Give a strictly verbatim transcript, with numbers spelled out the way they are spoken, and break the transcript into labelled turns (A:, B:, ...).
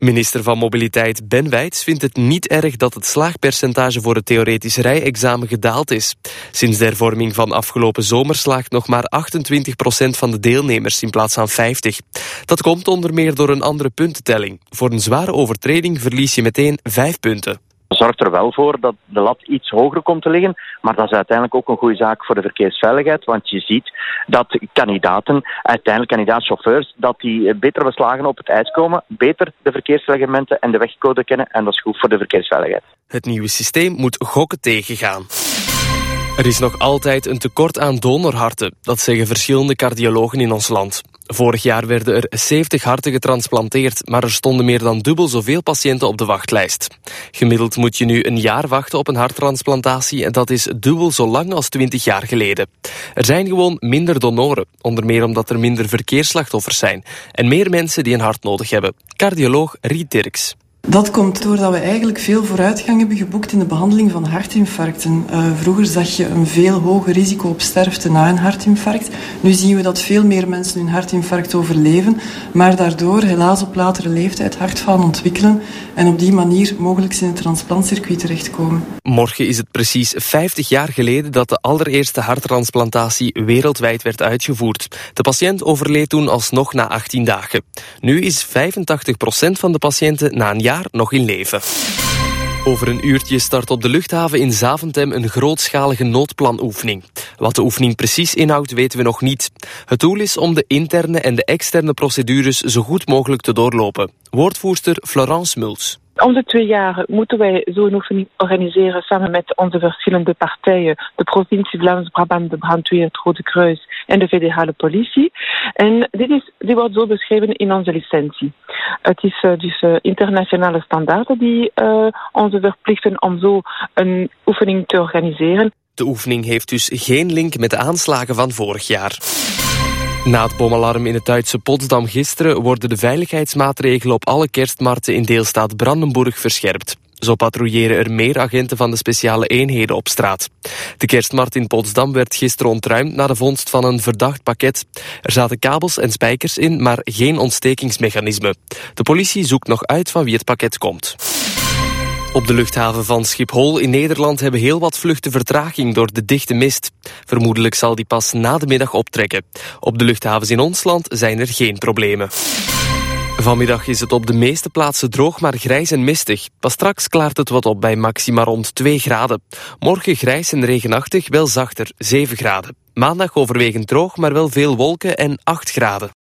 A: Minister van Mobiliteit Ben Wijts vindt het niet erg dat het slaagpercentage voor het theoretisch rijexamen gedaald is. Sinds de hervorming van afgelopen zomer slaagt nog maar achtentwintig procent van de deelnemers in plaats van vijftig. Dat komt onder meer door een andere puntentelling. Voor een zware overtreding verlies je meteen vijf punten.
B: Zorgt er wel voor dat de lat iets hoger komt te liggen, maar dat is uiteindelijk ook een goede zaak voor de verkeersveiligheid, want je ziet dat kandidaten, uiteindelijk kandidaatchauffeurs, dat die beter beslagen op het ijs komen, beter de verkeersreglementen en de wegcode kennen en dat is goed voor de verkeersveiligheid.
A: Het nieuwe systeem moet gokken tegengaan. Er is nog altijd een tekort aan donorharten, dat zeggen verschillende cardiologen in ons land. Vorig jaar werden er zeventig harten getransplanteerd, maar er stonden meer dan dubbel zoveel patiënten op de wachtlijst. Gemiddeld moet je nu een jaar wachten op een harttransplantatie en dat is dubbel zo lang als twintig jaar geleden. Er zijn gewoon minder donoren, onder meer omdat er minder verkeersslachtoffers zijn en meer mensen die een hart nodig hebben. Cardioloog Riet Dirks.
C: Dat komt doordat we eigenlijk veel vooruitgang hebben geboekt in de behandeling van hartinfarcten. Uh, vroeger zag je een veel hoger risico op sterfte na een hartinfarct. Nu zien we dat veel meer mensen hun hartinfarct overleven, maar daardoor helaas op latere leeftijd hartfalen ontwikkelen en op die manier mogelijk in het transplantcircuit terechtkomen.
A: Morgen is het precies vijftig jaar geleden dat de allereerste harttransplantatie wereldwijd werd uitgevoerd. De patiënt overleed toen alsnog na achttien dagen. Nu is vijfentachtig procent van de patiënten na een jaar nog in leven. Over een uurtje start op de luchthaven in Zaventem een grootschalige noodplanoefening. Wat de oefening precies inhoudt, weten we nog niet. Het doel is om de interne en de externe procedures zo goed mogelijk te doorlopen. Woordvoerster Florence Muls.
D: Om de twee jaar moeten wij zo'n oefening organiseren samen met onze verschillende partijen, de provincie Vlaams-Brabant, de brandweer, het Rode Kruis en de federale politie. En dit, is, dit wordt zo beschreven in onze licentie. Het is uh, dus uh, internationale standaarden die uh, onze verplichten om zo een oefening te organiseren.
A: De oefening heeft dus geen link met de aanslagen van vorig jaar. Na het bomalarm in het Duitse Potsdam gisteren worden de veiligheidsmaatregelen op alle kerstmarkten in deelstaat Brandenburg verscherpt. Zo patrouilleren er meer agenten van de speciale eenheden op straat. De kerstmarkt in Potsdam werd gisteren ontruimd na de vondst van een verdacht pakket. Er zaten kabels en spijkers in, maar geen ontstekingsmechanisme. De politie zoekt nog uit van wie het pakket komt. Op de luchthaven van Schiphol in Nederland hebben heel wat vluchten vertraging door de dichte mist. Vermoedelijk zal die pas na de middag optrekken. Op de luchthavens in ons land zijn er geen problemen. Vanmiddag is het op de meeste plaatsen droog, maar grijs en mistig. Pas straks klaart het wat op bij maxima rond twee graden. Morgen grijs en regenachtig, wel zachter, zeven graden. Maandag overwegend droog, maar wel veel wolken en acht graden.